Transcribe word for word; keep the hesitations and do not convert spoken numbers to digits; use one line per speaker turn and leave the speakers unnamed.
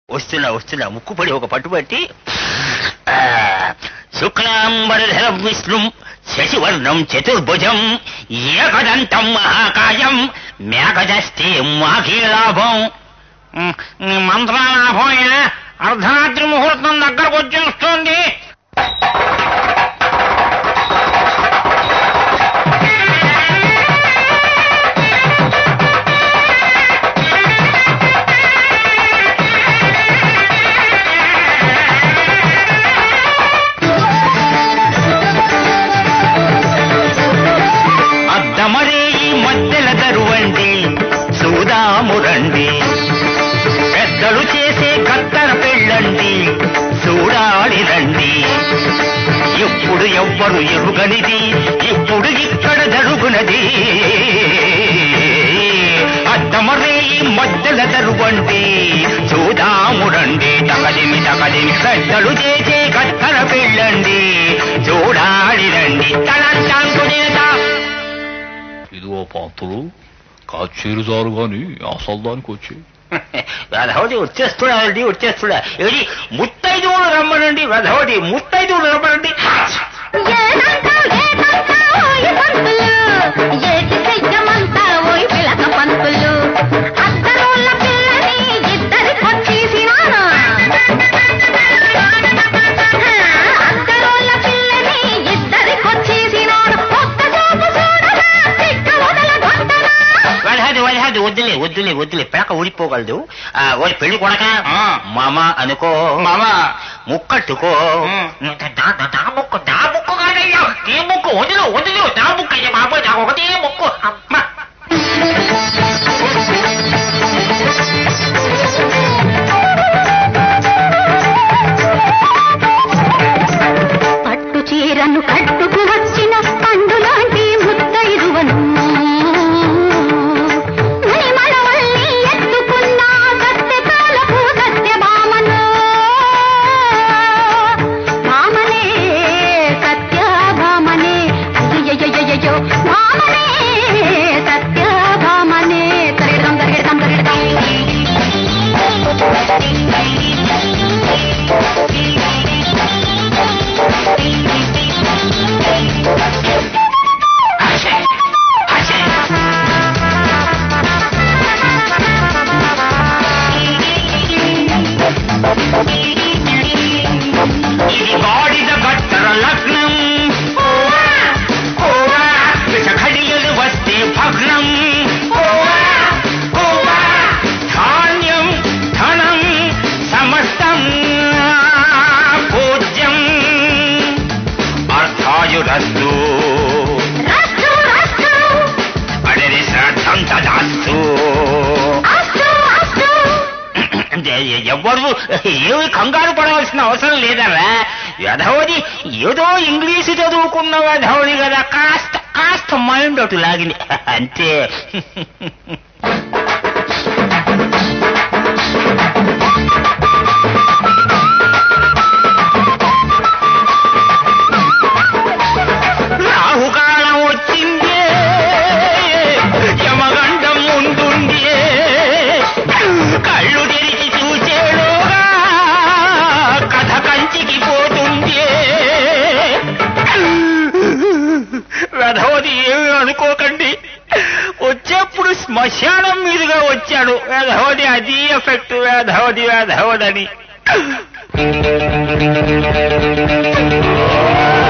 వస్తున్నా వస్తున్నా ముక్కుపడి ఒక పట్టుబట్టి శుక్లాంబరధరం విష్ణుం శశివర్ణం చతుర్భుజం ఏకదంతం మహాకాయం మేఘదస్తే మాఖీలాభం. మంత్రాలాభం అర్ధరాత్రి ముహూర్తం దగ్గరకు వచ్చేస్తుంది. అద్దమరే ఈ మధ్యల దరువండి చూదామురండి, పెద్దలు చేసే కత్తర పెళ్ళండి చూడాలిరండి. ఎప్పుడు ఎవ్వరు ఎరుగనిది ఇప్పుడు ఇక్కడ జరుగునది. అద్దమరే ఈ మధ్యల దరువండి చూదామురండి, తగదిమి తగదిమి పెద్దలు చేసే కత్తర పెళ్ళండి చూడాలిరండి. తలంటాంకునేదా
ఇదిగో పాత్రలు కాచేరు జారు గాని అసలు దానికి వచ్చి
వెధవటి వచ్చేస్తున్నాడండి వచ్చేస్తున్నా. ఏది ముత్తైదువులు రమ్మనండి, వెధవటి ముత్తైదువులు రమ్మనండి. వద్దులే వద్దులే వద్దులే పేక ఊడిపోగలదు. ఓ పెళ్లి కొడక మామ అనుకో, మామ ముక్కట్టుకో. దా ముక్కు దా ముక్కు కాదయ్యా, నీ ముక్కు వదిలు వదిలు, దా ముక్కు అయ్యా బాబోయ్, నాకు ఒకటే ముక్కు. అమ్మా
పట్టు చీరను కట్టుకు వచ్చిన పండు లాంటి ముత్తైదువను,
ఇది గాడిద గట్టర లగ్నం, ఘడియలు వస్తే భగ్నం. ధాన్యం ధనం సమస్తం పూజ్యం అర్థాయురస్తు, అడరి శ్రాద్ధం తదాస్తు. ఎవ్వరు ఏమి కంగారు పడవలసిన అవసరం లేదరా. యధవది ఏదో ఇంగ్లీషు చదువుకున్న యధవది కదా, కాస్త కాస్త మైండ్ అటు లాగింది అంతే. రాహుకాలం వచ్చిందే, యమగండం ముందుండే, కళ్ళు తెరిచి చూచేలోగా కథ కంచికి పోతుంది. వెధవది ఏమి అనుకోకండి, వచ్చేప్పుడు శ్మశానం మీదుగా వచ్చాడు వెధవది, అది ఎఫెక్ట్ వెధవది వెధవదని.